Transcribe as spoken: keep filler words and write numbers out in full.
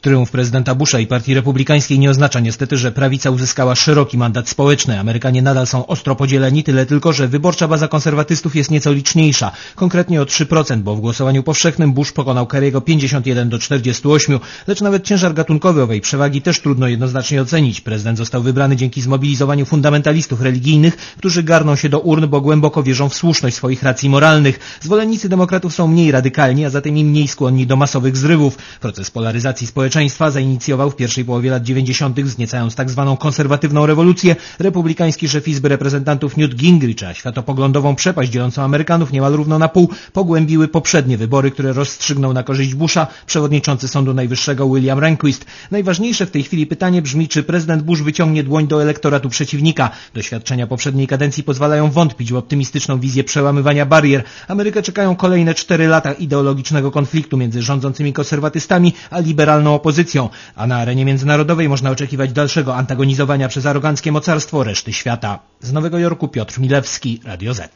Triumf prezydenta Busha i Partii Republikańskiej nie oznacza niestety, że prawica uzyskała szeroki mandat społeczny. Amerykanie nadal są ostro podzieleni, tyle tylko, że wyborcza baza konserwatystów jest nieco liczniejsza, konkretnie o trzy procent, bo w głosowaniu powszechnym Bush pokonał Kerry'ego pięćdziesiąt jeden do czterdziestu ośmiu, lecz nawet ciężar gatunkowy owej przewagi też trudno jednoznacznie ocenić. Prezydent został wybrany dzięki zmobilizowaniu fundamentalistów religijnych, którzy garną się do urn, bo głęboko wierzą w słuszność swoich racji moralnych. Zwolennicy demokratów są mniej radykalni, a zatem i mniej skłonni do masowych zrywów. Proces polaryzacji społecznej zainicjował w pierwszej połowie lat dziewięćdziesiątych, wzniecając tak zwaną konserwatywną rewolucję, republikański szef Izby Reprezentantów Newt Gingrich, a światopoglądową przepaść dzielącą Amerykanów niemal równo na pół pogłębiły poprzednie wybory, które rozstrzygnął na korzyść Busha przewodniczący Sądu Najwyższego William Rehnquist. Najważniejsze w tej chwili pytanie brzmi, czy prezydent Bush wyciągnie dłoń do elektoratu przeciwnika. Doświadczenia poprzedniej kadencji pozwalają wątpić w optymistyczną wizję przełamywania barier. Amerykę czekają kolejne cztery lata ideologicznego konfliktu między rządzącymi konserwatystami a liberalną opozycją, a na arenie międzynarodowej można oczekiwać dalszego antagonizowania przez aroganckie mocarstwo reszty świata. Z Nowego Jorku Piotr Milewski, Radio Z.